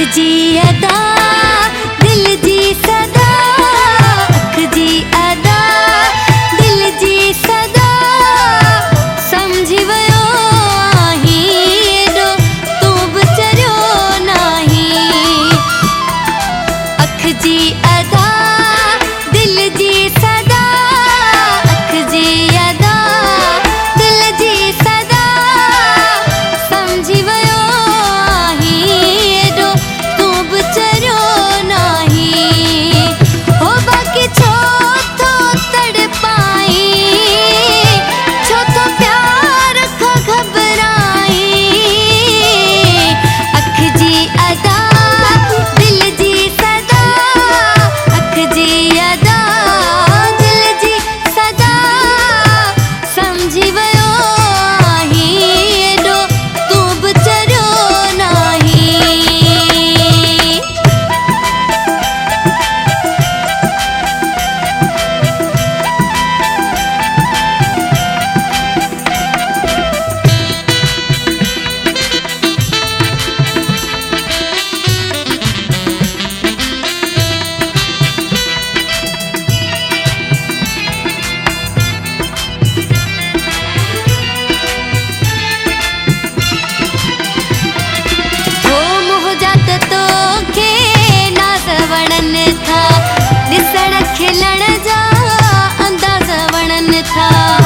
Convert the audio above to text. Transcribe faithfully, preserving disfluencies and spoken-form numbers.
जी अदा दिल जी सदा, अख जी अदा दिल जी सदा, समझी वयो आहीं एॾो तूं बि चरियो नाहीं। अख जी अदा दिल जी सदा, अख जी अदा दिल जी सदा, समझी वयो आहीं एॾो तूं बि चरियो नाहीं। हो बाक़ी छो थो तड़पाईं, छो थो प्यार खां घबराईं। अख जी अदा दिल जी सदा, अख जी अदा दिल जी सदा, समझी वयो आहीं एॾो तूं बि चरियो नाहीं। हो मोहजात तोखे नाज़ वणनि था, ॾिसण खिलण जा अंदाज़ वणनि था।